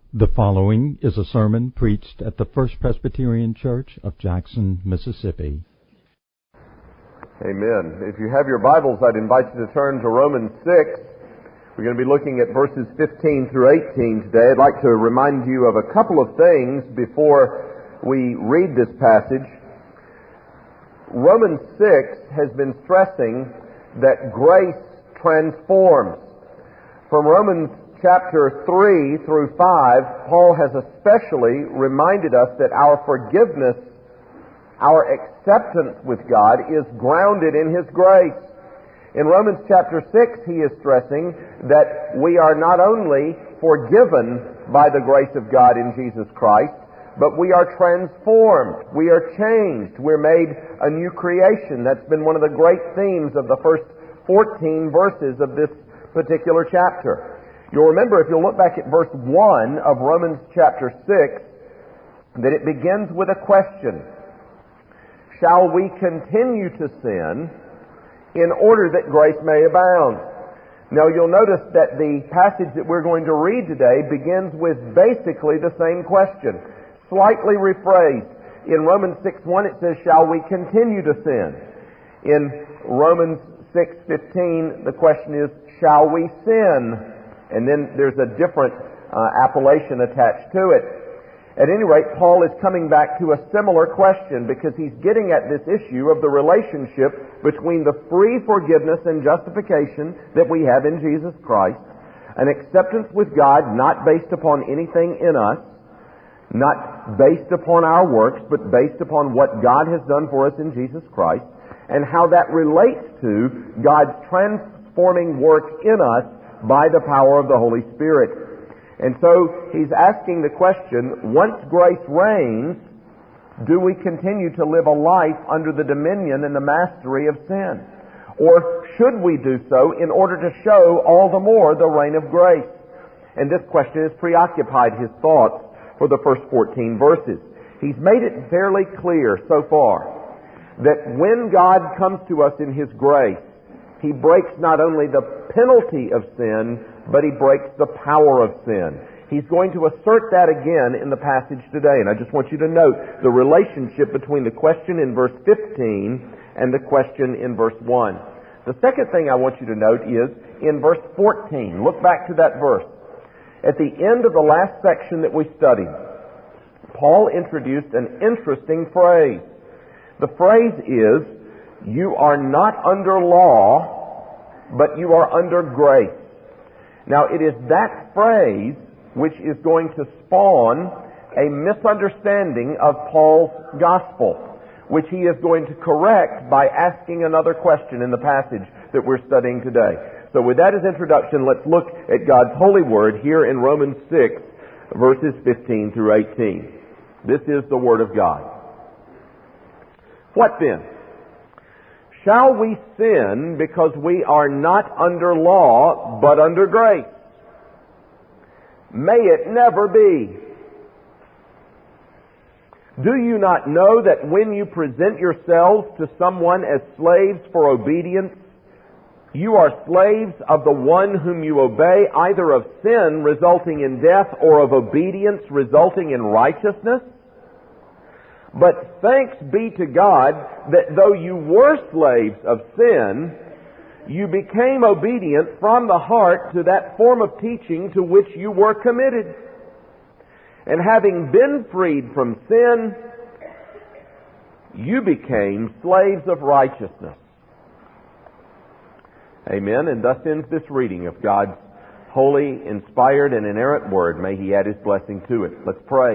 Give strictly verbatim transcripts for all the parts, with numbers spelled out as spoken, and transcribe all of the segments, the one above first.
The following is a sermon preached at the First Presbyterian Church of Jackson, Mississippi. Amen. If you have your Bibles, I'd invite you to turn to Romans six. We're going to be looking at verses fifteen through eighteen today. I'd like to remind you of a couple of things before we read this passage. Romans six has been stressing that grace transforms. From Romans chapter three through five, Paul has especially reminded us that our forgiveness, our acceptance with God is grounded in His grace. In Romans chapter six, he is stressing that we are not only forgiven by the grace of God in Jesus Christ, but we are transformed. We are changed. We're made a new creation. That's been one of the great themes of the first fourteen verses of this particular chapter. You'll remember, if you'll look back at verse one of Romans chapter six, that it begins with a question. Shall we continue to sin in order that grace may abound? Now you'll notice that the passage that we're going to read today begins with basically the same question, slightly rephrased. In Romans six one it says, shall we continue to sin? In Romans six fifteen the question is, shall we sin? And then there's a different uh, appellation attached to it. At any rate, Paul is coming back to a similar question because he's getting at this issue of the relationship between the free forgiveness and justification that we have in Jesus Christ, an acceptance with God not based upon anything in us, not based upon our works, but based upon what God has done for us in Jesus Christ, and how that relates to God's transforming work in us by the power of the Holy Spirit. And so he's asking the question, once grace reigns, do we continue to live a life under the dominion and the mastery of sin? Or should we do so in order to show all the more the reign of grace? And this question has preoccupied his thoughts for the first fourteen verses. He's made it fairly clear so far that when God comes to us in His grace, He breaks not only the penalty of sin, but He breaks the power of sin. He's going to assert that again in the passage today. And I just want you to note the relationship between the question in verse fifteen and the question in verse one. The second thing I want you to note is in verse fourteen. Look back to that verse. At the end of the last section that we studied, Paul introduced an interesting phrase. The phrase is, you are not under law, but you are under grace. Now, it is that phrase which is going to spawn a misunderstanding of Paul's gospel, which he is going to correct by asking another question in the passage that we're studying today. So with that as introduction, let's look at God's holy word here in Romans six, verses fifteen through eighteen. This is the word of God. What then? Shall we sin because we are not under law, but under grace? May it never be. Do you not know that when you present yourselves to someone as slaves for obedience, you are slaves of the one whom you obey, either of sin resulting in death or of obedience resulting in righteousness? But thanks be to God that though you were slaves of sin, you became obedient from the heart to that form of teaching to which you were committed. And having been freed from sin, you became slaves of righteousness. Amen. And thus ends this reading of God's holy, inspired, and inerrant word. May He add His blessing to it. Let's pray.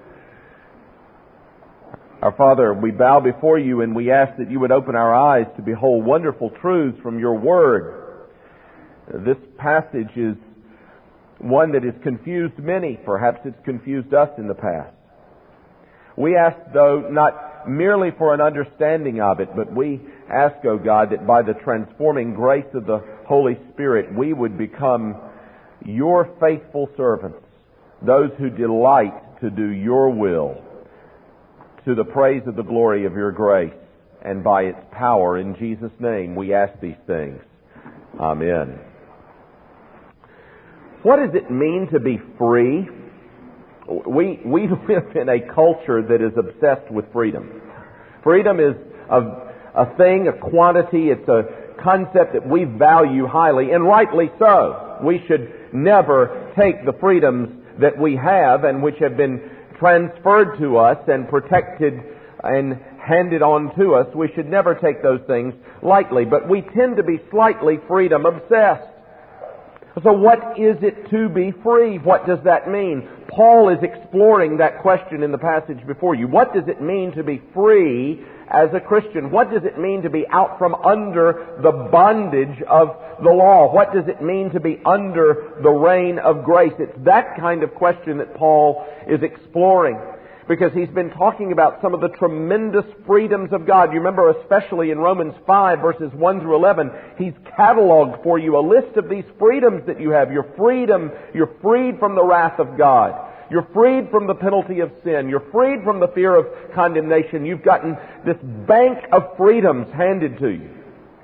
Our Father, we bow before You and we ask that You would open our eyes to behold wonderful truths from Your Word. This passage is one that has confused many. Perhaps it's confused us in the past. We ask, though, not merely for an understanding of it, but we ask, O God, that by the transforming grace of the Holy Spirit, we would become Your faithful servants, those who delight to do Your will, to the praise of the glory of Your grace, and by its power. In Jesus' name we ask these things. Amen. What does it mean to be free? we, we live in a culture that is obsessed with freedom. Freedom is a, a thing, a quantity, it's a concept that we value highly, and rightly so. We should never take the freedoms that we have and which have been transferred to us and protected and handed on to us. We should never take those things lightly, but we tend to be slightly freedom obsessed. So what is it to be free? What does that mean? Paul is exploring that question in the passage before you. What does it mean to be free as a Christian? What does it mean to be out from under the bondage of the law? What does it mean to be under the reign of grace? It's that kind of question that Paul is exploring, because he's been talking about some of the tremendous freedoms of God. You remember, especially in Romans five, verses one through eleven, he's cataloged for you a list of these freedoms that you have. You're freedom, you're freed from the wrath of God. You're freed from the penalty of sin. You're freed from the fear of condemnation. You've gotten this bank of freedoms handed to you.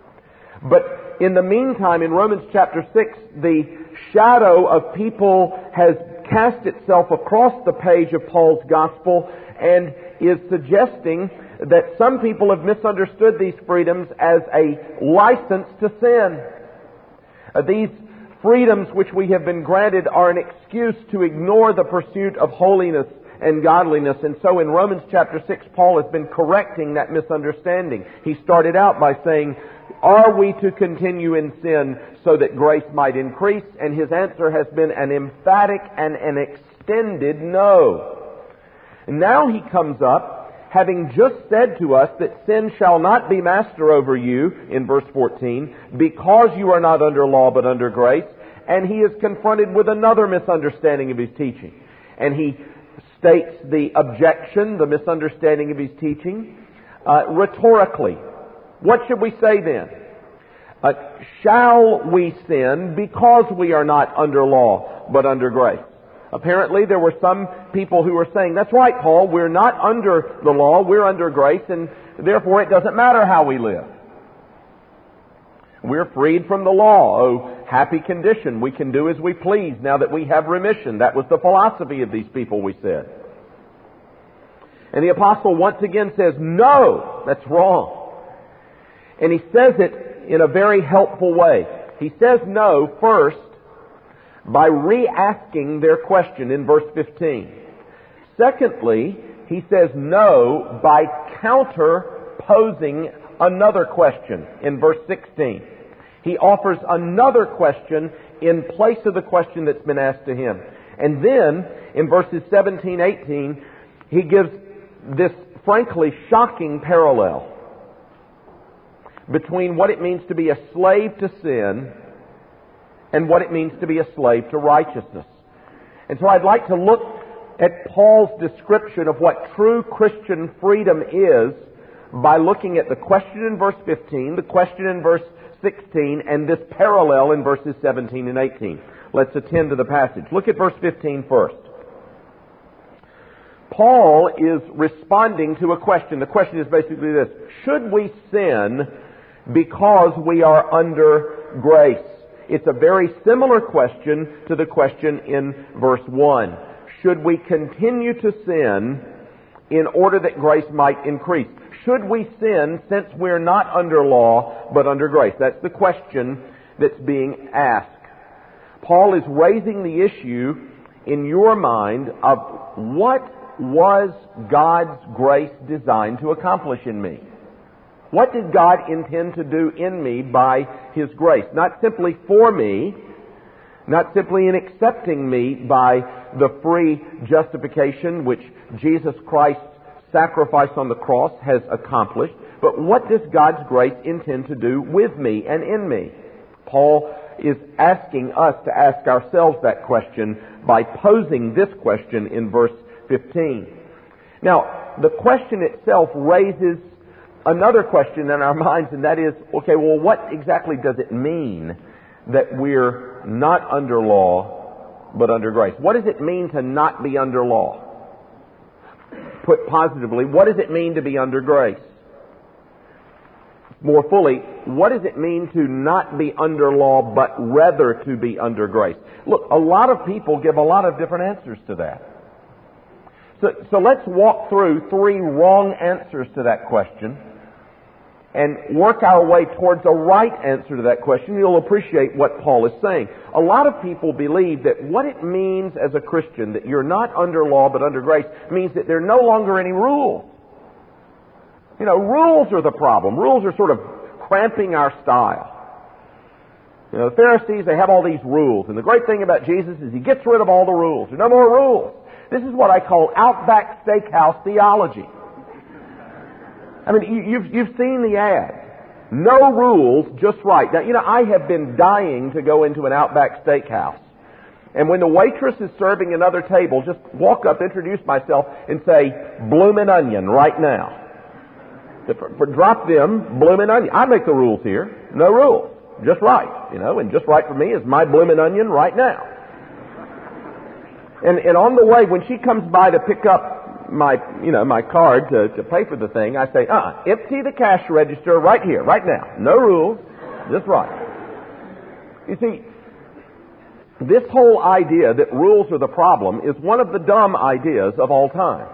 But in the meantime, in Romans chapter six, the shadow of people has cast itself across the page of Paul's gospel and is suggesting that some people have misunderstood these freedoms as a license to sin. Uh, these freedoms which we have been granted are an excuse to ignore the pursuit of holiness and godliness. And so in Romans chapter six, Paul has been correcting that misunderstanding. He started out by saying, are we to continue in sin so that grace might increase? And his answer has been an emphatic and an extended no. And now he comes up, having just said to us that sin shall not be master over you, in verse fourteen, because you are not under law but under grace. And he is confronted with another misunderstanding of his teaching. And he states the objection, the misunderstanding of his teaching, uh, rhetorically. What should we say then? Uh, shall we sin because we are not under law but under grace? Apparently there were some people who were saying, that's right, Paul, we're not under the law, we're under grace, and therefore it doesn't matter how we live. We're freed from the law. Oh, happy condition. We can do as we please now that we have remission. That was the philosophy of these people, we said. And the apostle once again says, no, that's wrong. And he says it in a very helpful way. He says no first by re-asking their question in verse fifteen. Secondly, he says no by counter-posing another question in verse sixteen. He offers another question in place of the question that's been asked to him. And then, in verses seventeen, eighteen, he gives this frankly shocking parallel between what it means to be a slave to sin and what it means to be a slave to righteousness. And so I'd like to look at Paul's description of what true Christian freedom is by looking at the question in verse fifteen, the question in verse sixteen, and this parallel in verses seventeen and eighteen. Let's attend to the passage. Look at verse fifteen first. Paul is responding to a question. The question is basically this: should we sin because we are under grace? It's a very similar question to the question in verse one. Should we continue to sin in order that grace might increase? Should we sin since we're not under law but under grace? That's the question that's being asked. Paul is raising the issue in your mind of what was God's grace designed to accomplish in me? What did God intend to do in me by His grace? Not simply for me, not simply in accepting me by the free justification which Jesus Christ's sacrifice on the cross has accomplished, but what does God's grace intend to do with me and in me? Paul is asking us to ask ourselves that question by posing this question in verse fifteen. Now, the question itself raises another question in our minds, and that is, okay, well, what exactly does it mean that we're not under law but under grace? What does it mean to not be under law? Put positively, what does it mean to be under grace? More fully, what does it mean to not be under law but rather to be under grace? Look, a lot of people give a lot of different answers to that. So, so let's walk through three wrong answers to that question and work our way towards a right answer to that question. You'll appreciate what Paul is saying. A lot of people believe that what it means as a Christian, that you're not under law but under grace, means that there are no longer any rules. You know, rules are the problem. Rules are sort of cramping our style. You know, the Pharisees, they have all these rules. And the great thing about Jesus is he gets rid of all the rules. There are no more rules. This is what I call Outback Steakhouse theology. I mean, you, you've, you've seen the ad. No rules, just right. Now, you know, I have been dying to go into an Outback Steakhouse. And when the waitress is serving another table, just walk up, introduce myself, and say, bloomin' onion right now. For, for drop them, bloomin' onion. I make the rules here. No rules. Just right. You know, and just right for me is my bloomin' onion right now. And, and on the way, when she comes by to pick up my, you know, my card to, to pay for the thing, I say, uh, empty the cash register right here, right now. No rules, just right. You see, this whole idea that rules are the problem is one of the dumb ideas of all time.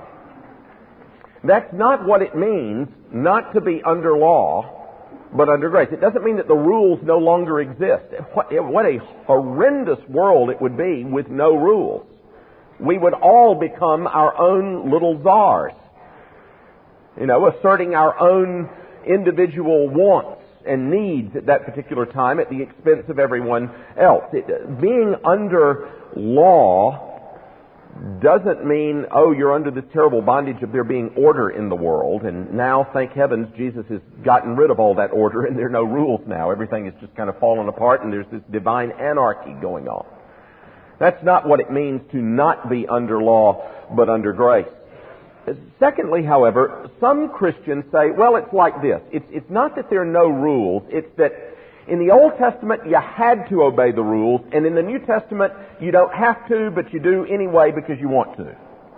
That's not what it means not to be under law, but under grace. It doesn't mean that the rules no longer exist. What, what a horrendous world it would be with no rules. We would all become our own little czars, you know, asserting our own individual wants and needs at that particular time at the expense of everyone else. It, being under law doesn't mean, oh, you're under this terrible bondage of there being order in the world, and now, thank heavens, Jesus has gotten rid of all that order and there are no rules now. Everything is just kind of fallen apart and there's this divine anarchy going on. That's not what it means to not be under law, but under grace. Secondly, however, some Christians say, well, it's like this. It's, it's not that there are no rules. It's that in the Old Testament, you had to obey the rules, and in the New Testament, you don't have to, but you do anyway because you want to.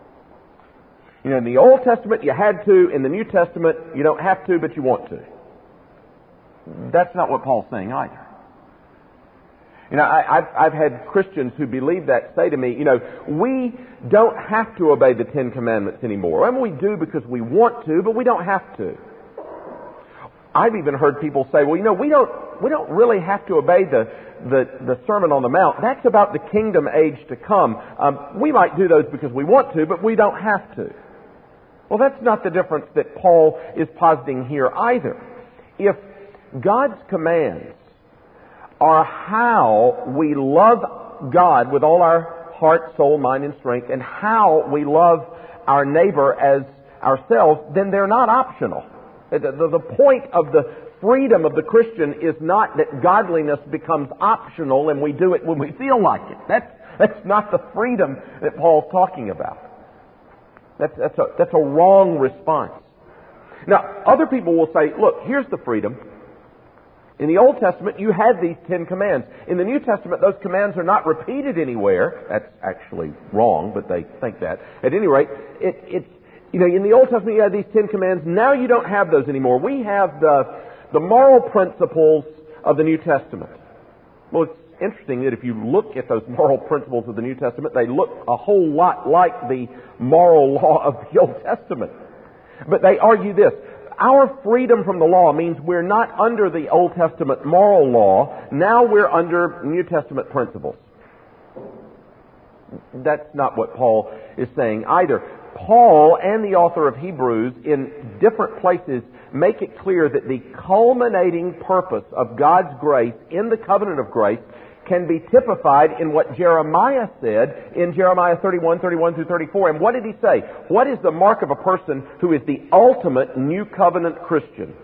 You know, in the Old Testament, you had to. In the New Testament, you don't have to, but you want to. That's not what Paul's saying either. You know, I, I've, I've had Christians who believe that say to me, you know, we don't have to obey the Ten Commandments anymore. I mean, we do because we want to, but we don't have to. I've even heard people say, well, you know, we don't we don't really have to obey the the, the Sermon on the Mount. That's about the kingdom age to come. Um, we might do those because we want to, but we don't have to. Well, that's not the difference that Paul is positing here either. If God's commands are how we love God with all our heart, soul, mind, and strength, and how we love our neighbor as ourselves, then they're not optional. The, the, the point of the freedom of the Christian is not that godliness becomes optional and we do it when we feel like it. That's, that's not the freedom that Paul's talking about. That's, that's, a, that's a wrong response. Now, other people will say, look, here's the freedom. In the Old Testament, you had these Ten Commands. In the New Testament, those commands are not repeated anywhere. That's actually wrong, but they think that. At any rate, it, it's, you know, in the Old Testament, you had these Ten Commands. Now you don't have those anymore. We have the, the moral principles of the New Testament. Well, it's interesting that if you look at those moral principles of the New Testament, they look a whole lot like the moral law of the Old Testament. But they argue this. Our freedom from the law means we're not under the Old Testament moral law. Now we're under New Testament principles. That's not what Paul is saying either. Paul and the author of Hebrews in different places make it clear that the culminating purpose of God's grace in the covenant of grace can be typified in what Jeremiah said in Jeremiah thirty-one, thirty-one through thirty-four. And what did he say? What is the mark of a person who is the ultimate new covenant Christian?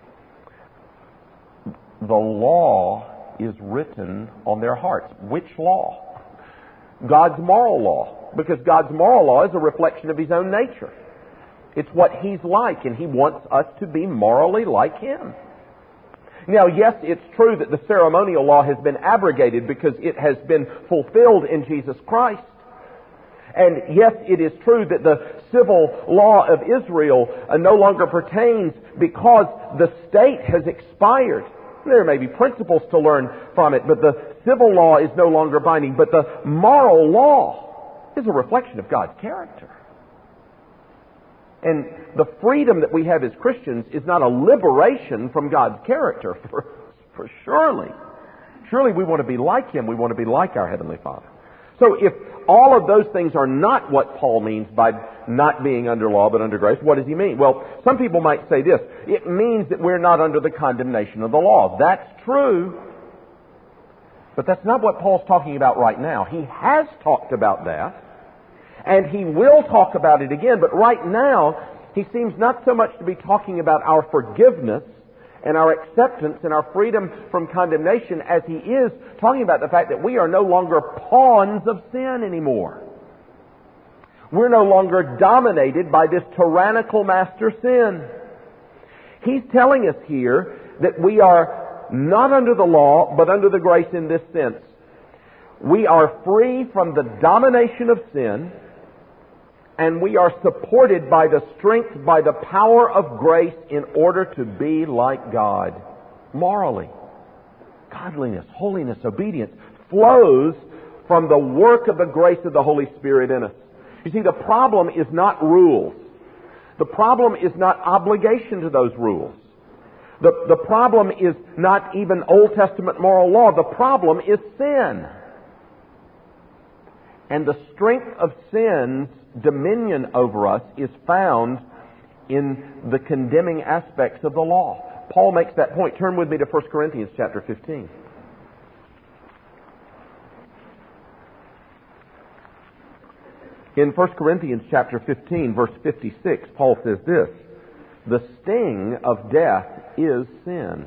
The law is written on their hearts. Which law? God's moral law. Because God's moral law is a reflection of His own nature. It's what He's like, and He wants us to be morally like Him. Now, yes, it's true that the ceremonial law has been abrogated because it has been fulfilled in Jesus Christ. And yes, it is true that the civil law of Israel uh, no longer pertains because the state has expired. There may be principles to learn from it, but the civil law is no longer binding. But the moral law is a reflection of God's character. And the freedom that we have as Christians is not a liberation from God's character, for, for surely. Surely we want to be like Him. We want to be like our Heavenly Father. So if all of those things are not what Paul means by not being under law but under grace, what does he mean? Well, some people might say this. It means that we're not under the condemnation of the law. That's true. But that's not what Paul's talking about right now. He has talked about that. And he will talk about it again. But right now, he seems not so much to be talking about our forgiveness and our acceptance and our freedom from condemnation as he is talking about the fact that we are no longer pawns of sin anymore. We're no longer dominated by this tyrannical master sin. He's telling us here that we are not under the law, but under the grace in this sense. We are free from the domination of sin, and we are supported by the strength, by the power of grace in order to be like God morally. Godliness, holiness, obedience flows from the work of the grace of the Holy Spirit in us. You see, the problem is not rules. The problem is not obligation to those rules. The, the problem is not even Old Testament moral law. The problem is sin. And the strength of sin's dominion over us is found in the condemning aspects of the law. Paul makes that point. Turn with me to First Corinthians chapter fifteen. In First Corinthians chapter fifteen, verse fifty-six, Paul says this: "The sting of death is sin,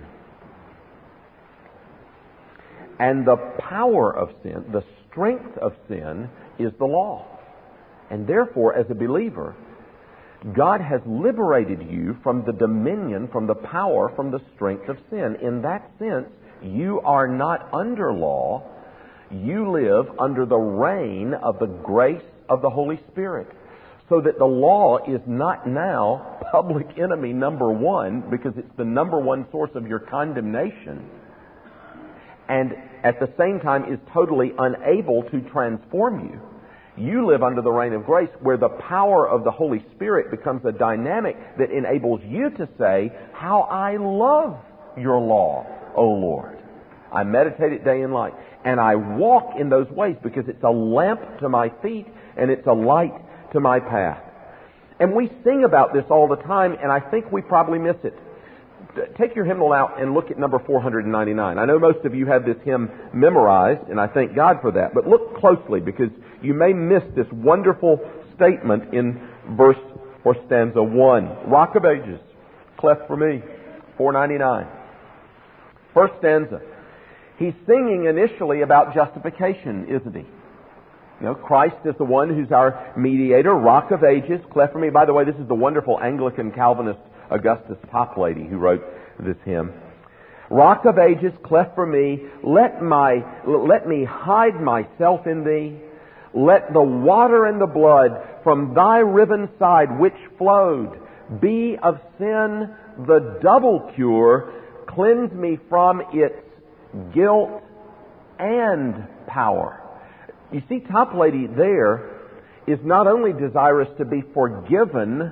and the power of sin, the strength of sin, is the law. And therefore, as a believer, God has liberated you from the dominion, from the power, from the strength of sin. In that sense, you are not under law. You live under the reign of the grace of the Holy Spirit. So that the law is not now public enemy number one, because it's the number one source of your condemnation, and at the same time is totally unable to transform you. You live under the reign of grace, where the power of the Holy Spirit becomes a dynamic that enables you to say, how I love your law, O Lord. I meditate it day and night, and I walk in those ways because it's a lamp to my feet and it's a light to my path. And we sing about this all the time, and I think we probably miss it. Take your hymnal out and look at number four hundred ninety-nine. I know most of you have this hymn memorized, and I thank God for that. But look closely, because you may miss this wonderful statement in verse or stanza one. Rock of Ages, cleft for me, four ninety-nine. First stanza. He's singing initially about justification, isn't he? You know, Christ is the one who's our mediator, Rock of Ages, cleft for me. By the way, this is the wonderful Anglican Calvinist Augustus Toplady who wrote this hymn. Rock of Ages, cleft for me, let my let me hide myself in thee. Let the water and the blood from thy riven side which flowed be of sin the double cure. Cleanse me from its guilt and power. You see, Toplady there is not only desirous to be forgiven,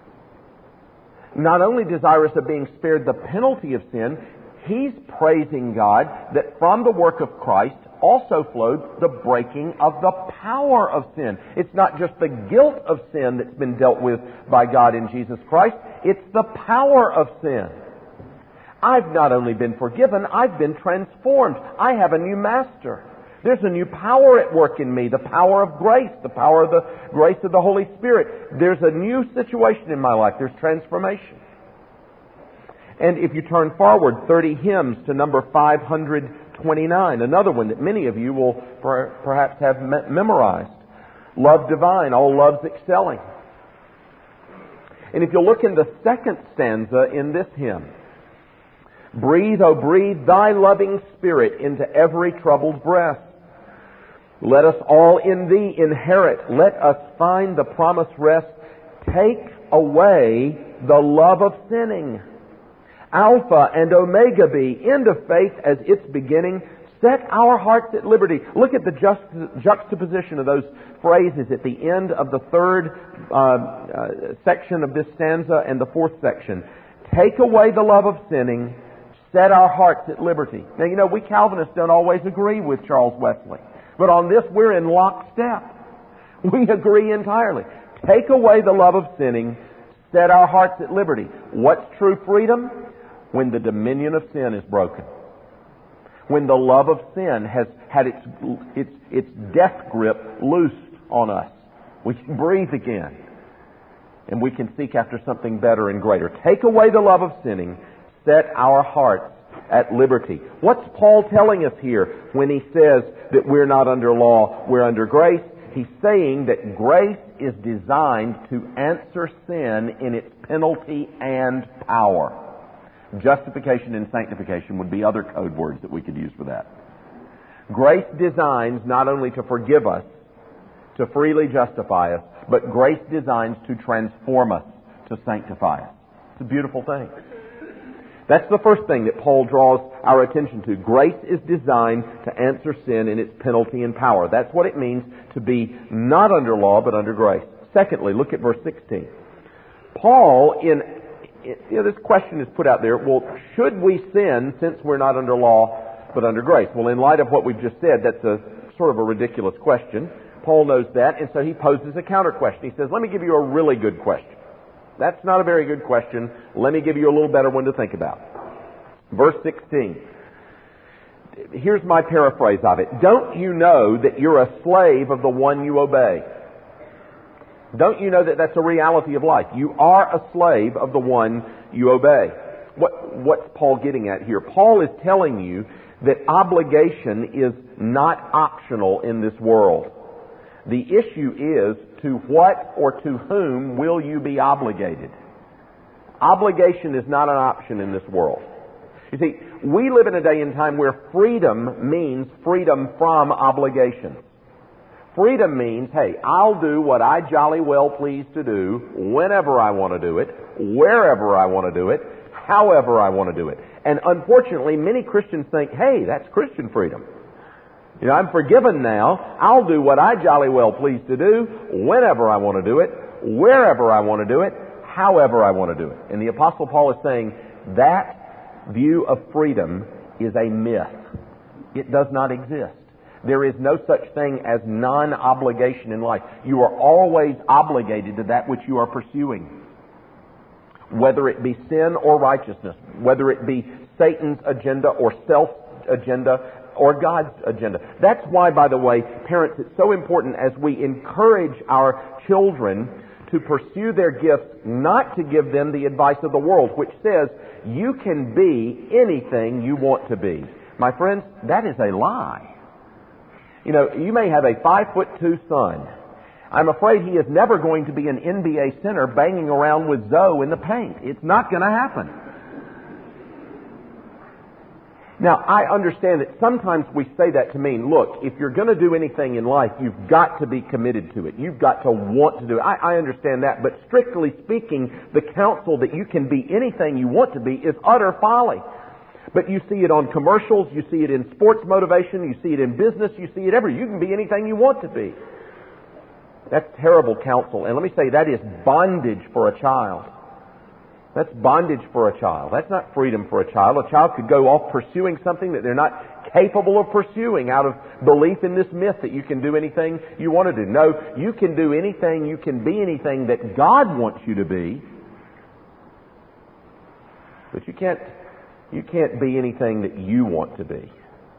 not only desirous of being spared the penalty of sin, he's praising God that from the work of Christ also flowed the breaking of the power of sin. It's not just the guilt of sin that's been dealt with by God in Jesus Christ, it's the power of sin. I've not only been forgiven, I've been transformed. I have a new master. There's a new power at work in me, the power of grace, the power of the grace of the Holy Spirit. There's a new situation in my life. There's transformation. And if you turn forward thirty hymns to number five hundred twenty-nine, another one that many of you will per- perhaps have me- memorized. Love divine, all loves excelling. And if you look in the second stanza in this hymn, breathe, oh breathe, thy loving spirit into every troubled breast. Let us all in thee inherit. Let us find the promised rest. Take away the love of sinning. Alpha and Omega be, end of faith as its beginning. Set our hearts at liberty. Look at the just, juxtaposition of those phrases at the end of the third uh, uh, section of this stanza and the fourth section. Take away the love of sinning, set our hearts at liberty. Now, you know, we Calvinists don't always agree with Charles Wesley, but on this we're in lockstep. We agree entirely. Take away the love of sinning, set our hearts at liberty. What's true freedom? When the dominion of sin is broken. When the love of sin has had its, its, its death grip loosed on us. We can breathe again. And we can seek after something better and greater. Take away the love of sinning. Set our hearts at liberty. What's Paul telling us here when he says that we're not under law, we're under grace? He's saying that grace is designed to answer sin in its penalty and power. Justification and sanctification would be other code words that we could use for that. Grace designs not only to forgive us, to freely justify us, but grace designs to transform us, to sanctify us. It's a beautiful thing. That's the first thing that Paul draws our attention to. Grace is designed to answer sin in its penalty and power. That's what it means to be not under law, but under grace. Secondly, look at verse sixteen. Paul, in You know, this question is put out there, well, should we sin since we're not under law but under grace? Well, in light of what we've just said, that's a sort of a ridiculous question. Paul knows that, and so he poses a counter question. He says, let me give you a really good question. That's not a very good question. Let me give you a little better one to think about. Verse sixteen. Here's my paraphrase of it. Don't you know that you're a slave of the one you obey? Don't you know that that's a reality of life? You are a slave of the one you obey. What, what's Paul getting at here? Paul is telling you that obligation is not optional in this world. The issue is, to what or to whom will you be obligated? Obligation is not an option in this world. You see, we live in a day and time where freedom means freedom from obligation. Freedom means, hey, I'll do what I jolly well please to do, whenever I want to do it, wherever I want to do it, however I want to do it. And unfortunately, many Christians think, hey, that's Christian freedom. You know, I'm forgiven now. I'll do what I jolly well please to do, whenever I want to do it, wherever I want to do it, however I want to do it. And the Apostle Paul is saying that view of freedom is a myth. It does not exist. There is no such thing as non-obligation in life. You are always obligated to that which you are pursuing. Whether it be sin or righteousness, whether it be Satan's agenda or self-agenda or God's agenda. That's why, by the way, parents, it's so important as we encourage our children to pursue their gifts, not to give them the advice of the world, which says, you can be anything you want to be. My friends, that is a lie. You know, you may have a five foot two son. I'm afraid he is never going to be an N B A center banging around with Zoe in the paint. It's not going to happen. Now, I understand that sometimes we say that to mean, look, if you're going to do anything in life, you've got to be committed to it. You've got to want to do it. I, I understand that, but strictly speaking, the counsel that you can be anything you want to be is utter folly. But you see it on commercials, you see it in sports motivation, you see it in business, you see it everywhere. You can be anything you want to be. That's terrible counsel. And let me say, that is bondage for a child. That's bondage for a child. That's not freedom for a child. A child could go off pursuing something that they're not capable of pursuing out of belief in this myth that you can do anything you want to do. No, you can do anything, you can be anything that God wants you to be. But you can't You can't be anything that you want to be.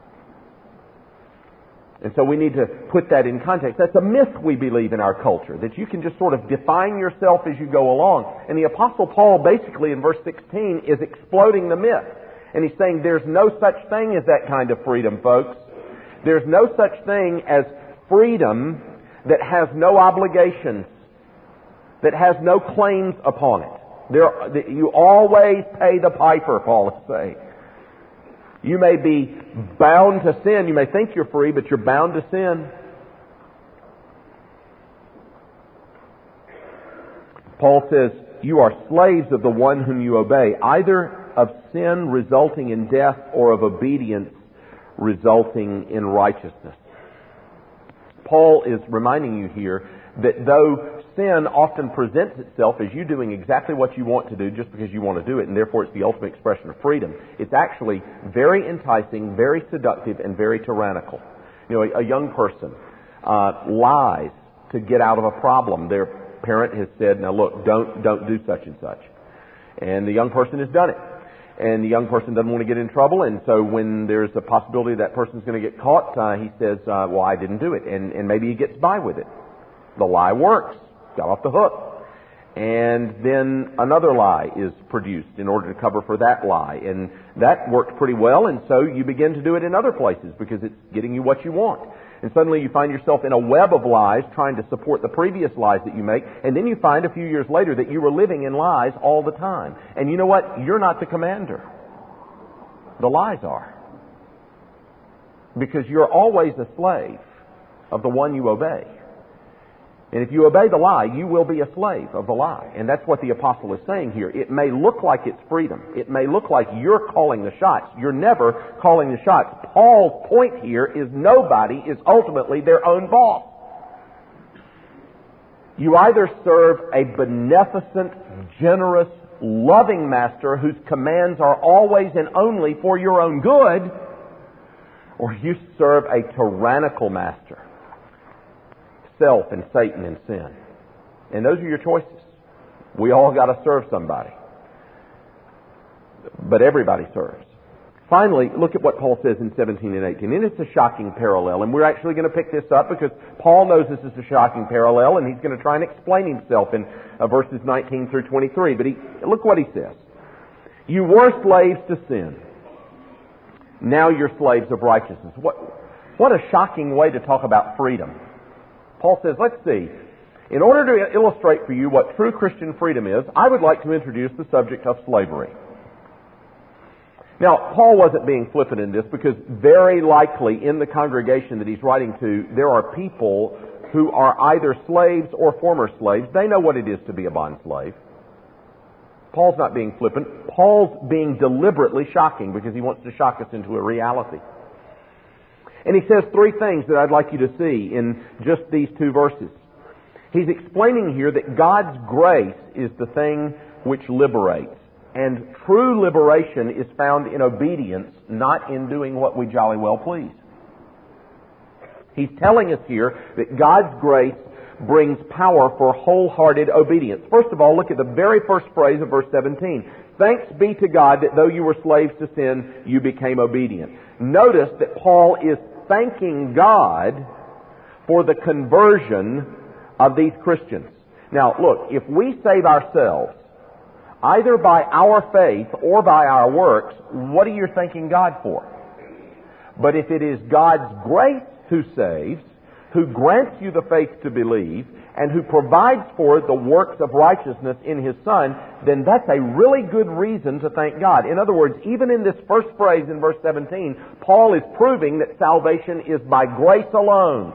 And so we need to put that in context. That's a myth we believe in our culture, that you can just sort of define yourself as you go along. And the Apostle Paul basically in verse sixteen is exploding the myth. And he's saying there's no such thing as that kind of freedom, folks. There's no such thing as freedom that has no obligations, that has no claims upon it. There, you always pay the piper, Paul is saying. You may be bound to sin. You may think you're free, but you're bound to sin. Paul says, you are slaves of the one whom you obey, either of sin resulting in death or of obedience resulting in righteousness. Paul is reminding you here that though sin often presents itself as you doing exactly what you want to do just because you want to do it, and therefore it's the ultimate expression of freedom, it's actually very enticing, very seductive, and very tyrannical. You know, a, a young person uh, lies to get out of a problem. Their parent has said, now look, don't, don't do such and such. And the young person has done it. And the young person doesn't want to get in trouble, and so when there's a possibility that person's going to get caught, uh, he says, uh, well, I didn't do it. And, and maybe he gets by with it. The lie works. Got off the hook. And then another lie is produced in order to cover for that lie. And that worked pretty well, and so you begin to do it in other places because it's getting you what you want. And suddenly you find yourself in a web of lies trying to support the previous lies that you make, and then you find a few years later that you were living in lies all the time. And you know what? You're not the commander. The lies are. Because you're always a slave of the one you obey. And if you obey the lie, you will be a slave of the lie. And that's what the apostle is saying here. It may look like it's freedom. It may look like you're calling the shots. You're never calling the shots. Paul's point here is nobody is ultimately their own boss. You either serve a beneficent, generous, loving master whose commands are always and only for your own good, or you serve a tyrannical master. Self and Satan and sin. And those are your choices. We all got to serve somebody. But everybody serves. Finally, look at what Paul says in seventeen and eighteen. And it's a shocking parallel. And we're actually going to pick this up because Paul knows this is a shocking parallel, and he's going to try and explain himself in uh, verses nineteen through twenty-three. But he, look what he says. You were slaves to sin. Now you're slaves of righteousness. What, what a shocking way to talk about freedom. Paul says, let's see, in order to illustrate for you what true Christian freedom is, I would like to introduce the subject of slavery. Now, Paul wasn't being flippant in this because very likely in the congregation that he's writing to, there are people who are either slaves or former slaves. They know what it is to be a bond slave. Paul's not being flippant. Paul's being deliberately shocking because he wants to shock us into a reality. And he says three things that I'd like you to see in just these two verses. He's explaining here that God's grace is the thing which liberates. And true liberation is found in obedience, not in doing what we jolly well please. He's telling us here that God's grace brings power for wholehearted obedience. First of all, look at the very first phrase of verse seventeen. Thanks be to God that though you were slaves to sin, you became obedient. Notice that Paul is thanking God for the conversion of these Christians. Now, look, if we save ourselves, either by our faith or by our works, what are you thanking God for? But if it is God's grace who saves, who grants you the faith to believe, and who provides for the works of righteousness in His Son, then that's a really good reason to thank God. In other words, even in this first phrase in verse seventeen, Paul is proving that salvation is by grace alone.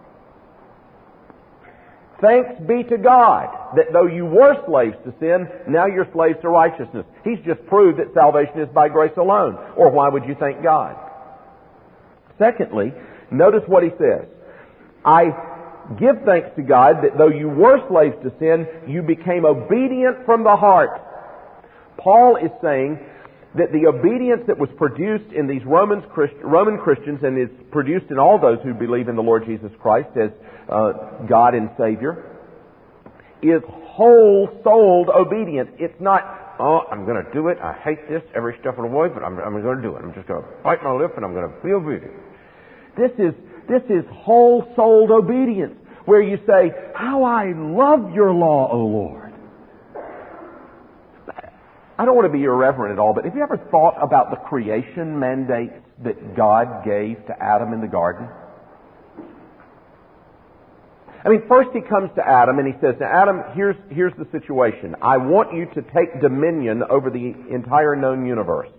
Thanks be to God that though you were slaves to sin, now you're slaves to righteousness. He's just proved that salvation is by grace alone. Or why would you thank God? Secondly, notice what he says. I give thanks to God that though you were slaves to sin, you became obedient from the heart. Paul is saying that the obedience that was produced in these Romans, Roman Christians and is produced in all those who believe in the Lord Jesus Christ as uh, God and Savior is whole-souled obedience. It's not, oh, I'm going to do it. I hate this every step of the way, but I'm, I'm going to do it. I'm just going to bite my lip and I'm going to be obedient. This is This is whole-souled obedience, where you say, how I love your law, O Lord. I don't want to be irreverent at all, but have you ever thought about the creation mandates that God gave to Adam in the garden? I mean, first he comes to Adam and he says, now Adam, here's, here's the situation. I want you to take dominion over the entire known universe.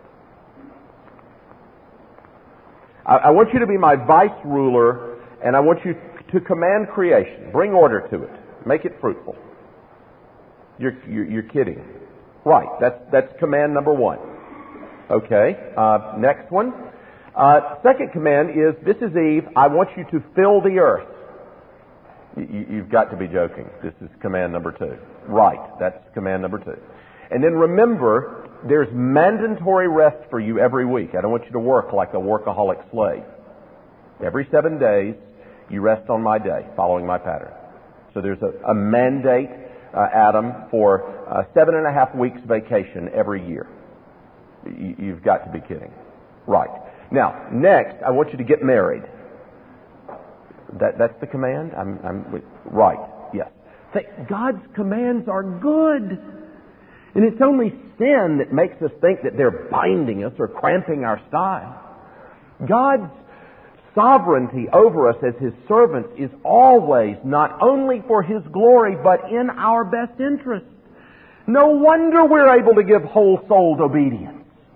I want you to be my vice ruler, and I want you to command creation. Bring order to it. Make it fruitful. You're, you're, you're kidding. Right. That's, that's command number one. Okay. Uh, next one. Uh, second command is, this is Eve, I want you to fill the earth. You, you've got to be joking. This is command number two. Right, that's command number two. And then remember, there's mandatory rest for you every week. I don't want you to work like a workaholic slave. Every seven days, you rest on my day, following my pattern. So there's a, a mandate, uh, Adam, for uh, seven and a half weeks vacation every year. You, you've got to be kidding. Right. Now, next, I want you to get married. That, that's the command? I'm, I'm, right, yes. Say, God's commands are good. And it's only sin that makes us think that they're binding us or cramping our style. God's sovereignty over us as His servants is always not only for His glory, but in our best interest. No wonder we're able to give whole-souled obedience.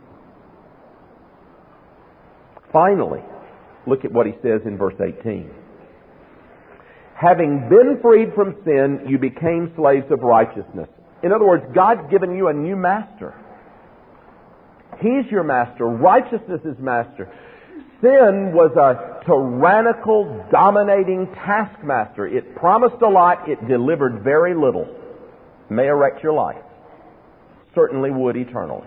Finally, look at what he says in verse eighteen. Having been freed from sin, you became slaves of righteousness. In other words, God's given you a new master. He's your master. Righteousness is master. Sin was a tyrannical, dominating taskmaster. It promised a lot. It delivered very little. May wreck your life. Certainly would eternally.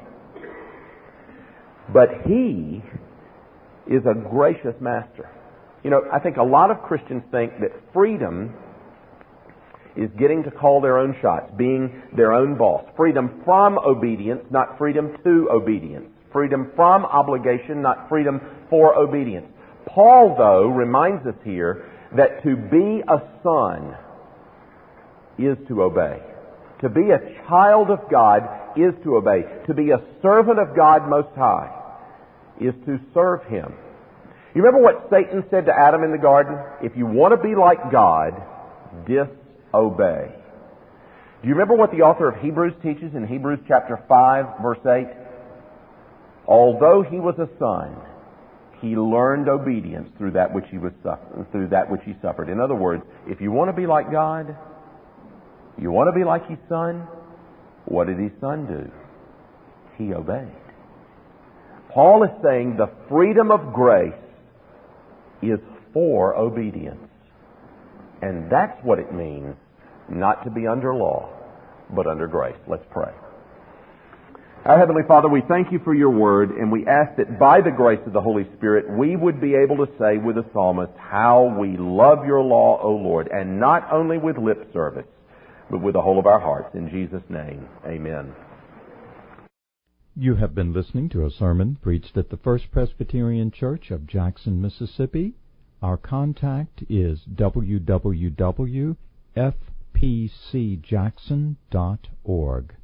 But He is a gracious master. You know, I think a lot of Christians think that freedom is getting to call their own shots, being their own boss. Freedom from obedience, not freedom to obedience. Freedom from obligation, not freedom for obedience. Paul, though, reminds us here that to be a son is to obey. To be a child of God is to obey. To be a servant of God Most High is to serve Him. You remember what Satan said to Adam in the garden? If you want to be like God, disobey. Do you remember what the author of Hebrews teaches in Hebrews chapter five, verse eight? Although he was a son, he learned obedience through that which he was suffer- through that which he suffered. In other words, if you want to be like God, you want to be like His Son, what did His Son do? He obeyed. Paul is saying the freedom of grace is for obedience. And that's what it means not to be under law, but under grace. Let's pray. Our Heavenly Father, we thank You for Your Word, and we ask that by the grace of the Holy Spirit, we would be able to say with the psalmist, how we love Your law, O Lord, and not only with lip service, but with the whole of our hearts. In Jesus' name, amen. You have been listening to a sermon preached at the First Presbyterian Church of Jackson, Mississippi. Our contact is w w w dot f p c jackson dot org.